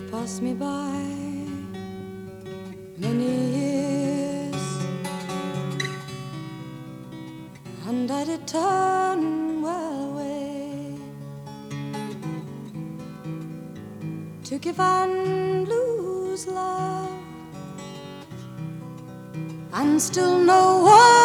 pass me by many years, and I did turn well away to give and lose love, and still no one